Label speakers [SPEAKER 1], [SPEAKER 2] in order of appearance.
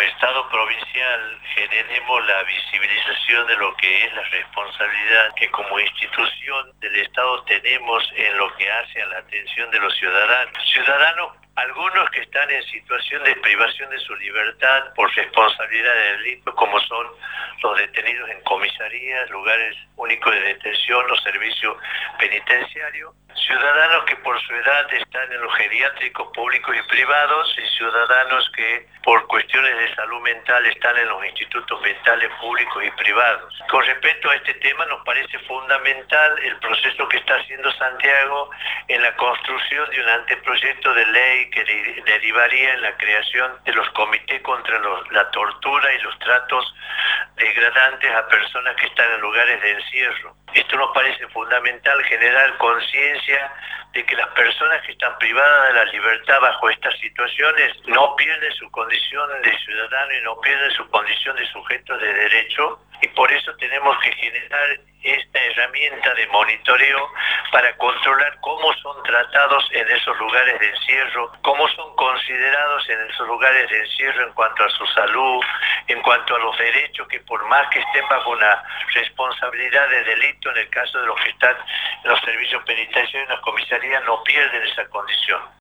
[SPEAKER 1] Estado provincial generemos la visibilización de lo que es la responsabilidad que como institución del Estado tenemos en lo que hace a la atención de los ciudadanos. Ciudadanos, algunos que están en situación de privación de su libertad por responsabilidad de delito, como son los detenidos en comisarías, lugares únicos de detención, los servicios penitenciarios. Ciudadanos que por su edad están en los geriátricos públicos y privados y ciudadanos que por cuestiones de salud mental están en los institutos mentales públicos y privados. Con respecto a este tema nos parece fundamental el proceso que está haciendo Santiago en la construcción de un anteproyecto de ley que derivaría en la creación de los comités contra la tortura y los tratos degradantes a personas que están en lugares de encierro. Esto nos parece fundamental, generar conciencia de que las personas que están privadas de la libertad bajo estas situaciones no pierden su condición de ciudadano y no pierden su condición de sujetos de derecho, y por eso tenemos que generar esta herramienta de monitoreo para controlar cómo son tratados en esos lugares de encierro, cómo son considerados en esos lugares de encierro en cuanto a su salud, en cuanto a los derechos, que por más que estén bajo una responsabilidad de delito, en el caso de los que están en los servicios penitenciarios y en las comisarías, no pierden esa condición.